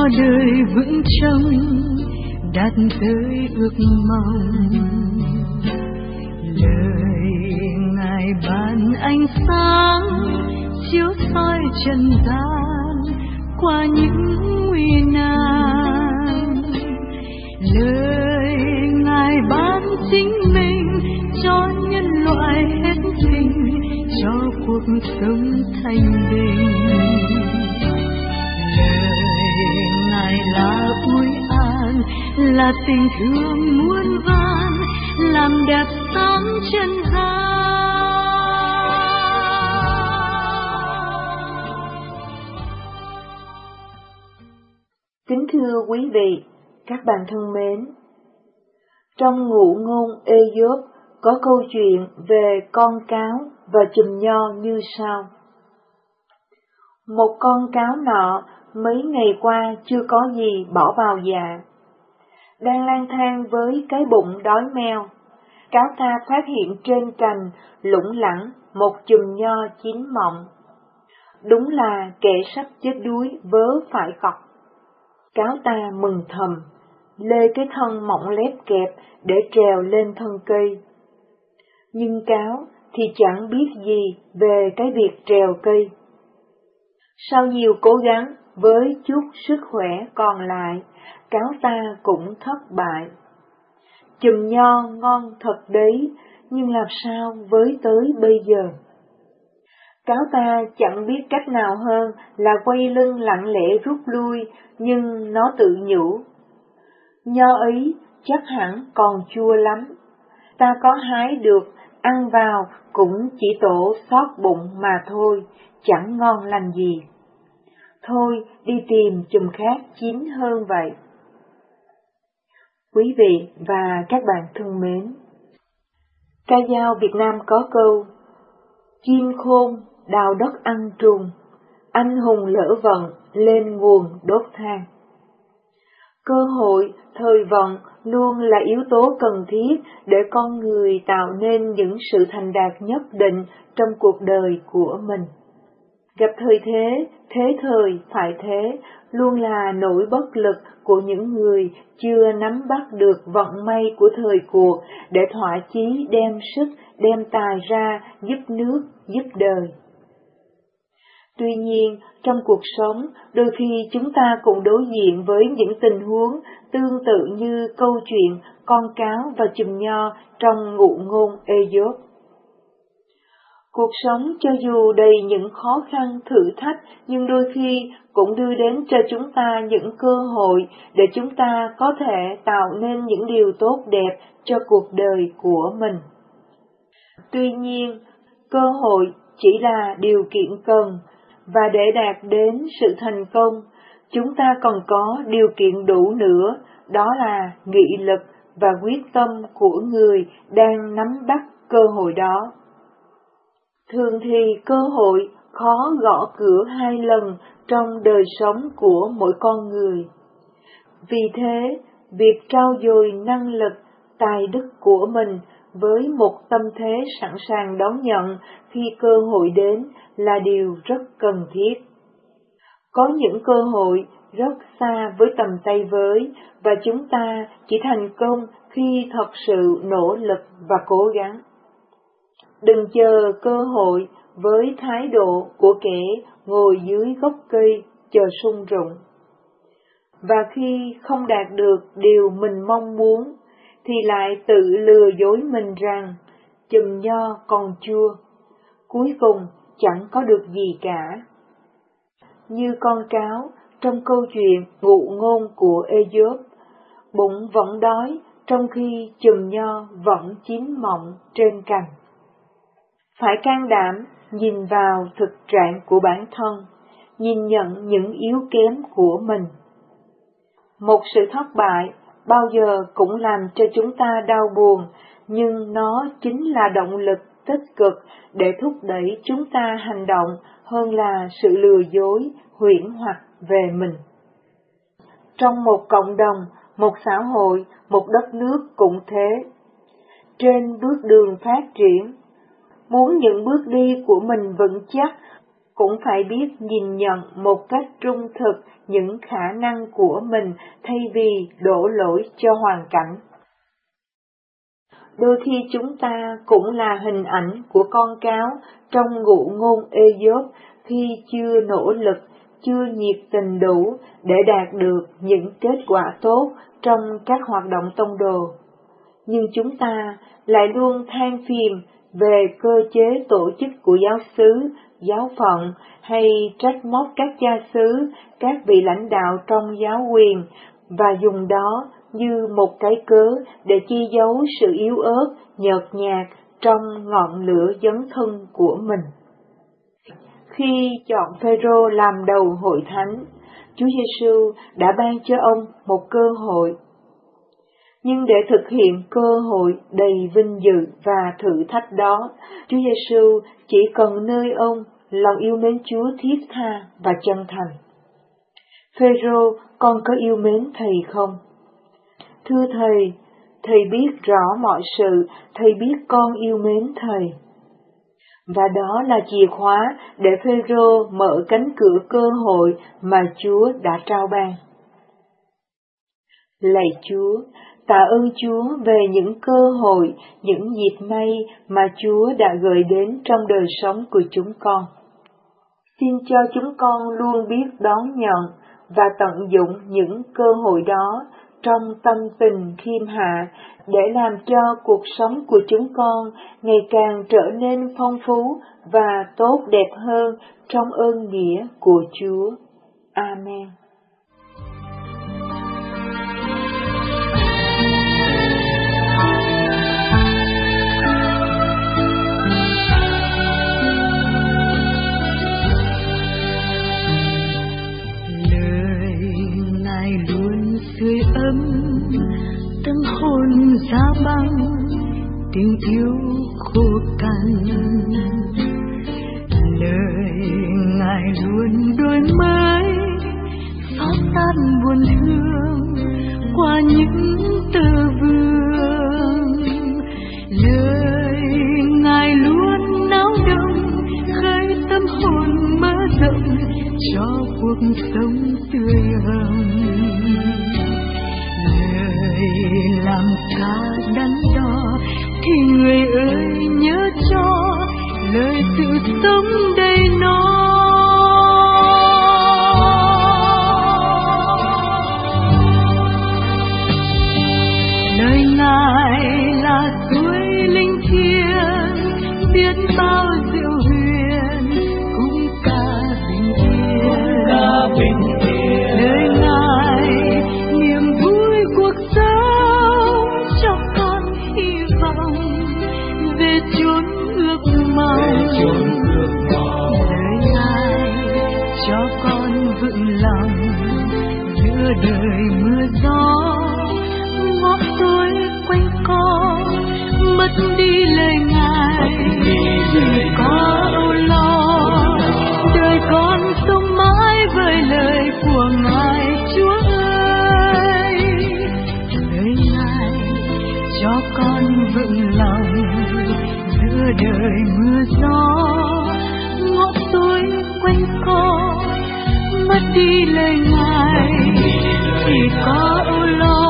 đời vững trông đạt tới ước mong. Lời Ngài ban ánh sáng chiếu soi trần gian qua những nguy nan. Lời Ngài ban chính mình cho nhân loại hết thinh, cho cuộc sống thanh bình. Lời Ngài là ủi an, là tình thương muôn vàn, làm đẹp sáng chân gian. Kính thưa quý vị, các bạn thân mến, trong Ngụ Ngôn Ê-dốp có câu chuyện về con cáo và chùm nho như sau. Một con cáo nọ mấy ngày qua chưa có gì bỏ vào dạ. Đang lang thang với cái bụng đói meo, cáo ta phát hiện trên cành lủng lẳng một chùm nho chín mọng. Đúng là kẻ sắp chết đuối vớ phải cọc. Cáo ta mừng thầm, lê cái thân mỏng lép kẹp để trèo lên thân cây. Nhưng cáo thì chẳng biết gì về cái việc trèo cây. Sau nhiều cố gắng với chút sức khỏe còn lại, cáo ta cũng thất bại. Chùm nho ngon thật đấy, nhưng làm sao với tới bây giờ? Cáo ta chẳng biết cách nào hơn là quay lưng lặng lẽ rút lui, nhưng nó tự nhủ. Nho ấy chắc hẳn còn chua lắm, ta có hái được, ăn vào cũng chỉ tổ xót bụng mà thôi, chẳng ngon lành gì. Thôi đi tìm chùm khác chín hơn vậy. Quý vị và các bạn thân mến, ca dao Việt Nam có câu: chim khôn đào đất ăn trùng, anh hùng lỡ vận lên nguồn đốt than. Cơ hội, thời vận luôn là yếu tố cần thiết để con người tạo nên những sự thành đạt nhất định trong cuộc đời của mình. Gặp thời thế, thế thời phải thế, luôn là nỗi bất lực của những người chưa nắm bắt được vận may của thời cuộc để thỏa chí đem sức, đem tài ra giúp nước, giúp đời. Tuy nhiên, trong cuộc sống, đôi khi chúng ta cũng đối diện với những tình huống tương tự như câu chuyện con cáo và chùm nho trong Ngụ Ngôn Ê-dốp. Cuộc sống cho dù đầy những khó khăn, thử thách, nhưng đôi khi cũng đưa đến cho chúng ta những cơ hội để chúng ta có thể tạo nên những điều tốt đẹp cho cuộc đời của mình. Tuy nhiên, cơ hội chỉ là điều kiện cần, và để đạt đến sự thành công, chúng ta còn có điều kiện đủ nữa, đó là nghị lực và quyết tâm của người đang nắm bắt cơ hội đó. Thường thì cơ hội khó gõ cửa 2 lần trong đời sống của mỗi con người. Vì thế, việc trau dồi năng lực, tài đức của mình với một tâm thế sẵn sàng đón nhận khi cơ hội đến là điều rất cần thiết. Có những cơ hội rất xa với tầm tay với, và chúng ta chỉ thành công khi thật sự nỗ lực và cố gắng. Đừng chờ cơ hội với thái độ của kẻ ngồi dưới gốc cây chờ sung rụng. Và khi không đạt được điều mình mong muốn, thì lại tự lừa dối mình rằng chùm nho còn chua, cuối cùng chẳng có được gì cả. Như con cáo trong câu chuyện Ngụ Ngôn của Ê-dốp, bụng vẫn đói trong khi chùm nho vẫn chín mọng trên cành. Phải can đảm nhìn vào thực trạng của bản thân, nhìn nhận những yếu kém của mình. Một sự thất bại bao giờ cũng làm cho chúng ta đau buồn, nhưng nó chính là động lực tích cực để thúc đẩy chúng ta hành động hơn là sự lừa dối, huyễn hoặc về mình. Trong một cộng đồng, một xã hội, một đất nước cũng thế. Trên bước đường phát triển, muốn những bước đi của mình vững chắc, cũng phải biết nhìn nhận một cách trung thực những khả năng của mình thay vì đổ lỗi cho hoàn cảnh. Đôi khi chúng ta cũng là hình ảnh của con cáo trong ngụ ngôn Ê-dốp khi chưa nỗ lực, chưa nhiệt tình đủ để đạt được những kết quả tốt trong các hoạt động tông đồ. Nhưng chúng ta lại luôn than phiền về cơ chế tổ chức của giáo xứ, giáo phận hay trách móc các cha xứ, các vị lãnh đạo trong giáo quyền và dùng đó như một cái cớ để che giấu sự yếu ớt, nhợt nhạt trong ngọn lửa dấn thân của mình. Khi chọn Phêrô làm đầu hội thánh, Chúa Giêsu đã ban cho ông một cơ hội. Nhưng để thực hiện cơ hội đầy vinh dự và thử thách đó, Chúa Giêsu chỉ cần nơi ông lòng yêu mến Chúa thiết tha và chân thành. Phêrô, con có yêu mến thầy không? Thưa thầy, thầy biết rõ mọi sự, thầy biết con yêu mến thầy. Và đó là chìa khóa để Phêrô mở cánh cửa cơ hội mà Chúa đã trao ban. Lạy Chúa, tạ ơn Chúa về những cơ hội, những dịp may mà Chúa đã gửi đến trong đời sống của chúng con. Xin cho chúng con luôn biết đón nhận và tận dụng những cơ hội đó trong tâm tình khiêm hạ để làm cho cuộc sống của chúng con ngày càng trở nên phong phú và tốt đẹp hơn trong ơn nghĩa của Chúa. Amen. Sưởi ấm tâm hồn giá băng, tình yêu khô cằn. Lời Ngài luôn đổi mới, xót tan buồn thương qua những từ vương. Lời Ngài luôn náo động, khơi tâm hồn mở rộng cho cuộc sống tươi hồng. Làm ca đắn đo thì người ơi nhớ cho lời sự sống đầy nó. Lời Ngài là suối linh thiêng, biết bao diệu huyền cũng ca bình yên. Lời Ngài niềm vui cuộc sống, cho con hy vọng về chốn ước mong. Lời Ngài cho con vững lòng giữa đời mưa gió, ngõ tối quanh co mất đi lời Ngài chỉ có âu lo. Đời con sống mãi với lời của Ngài Chúa ơi. Lời Ngài cho con vững lòng giữa đời mưa gió, ngõ tối quanh co mất đi lời Ngài chỉ có âu lo.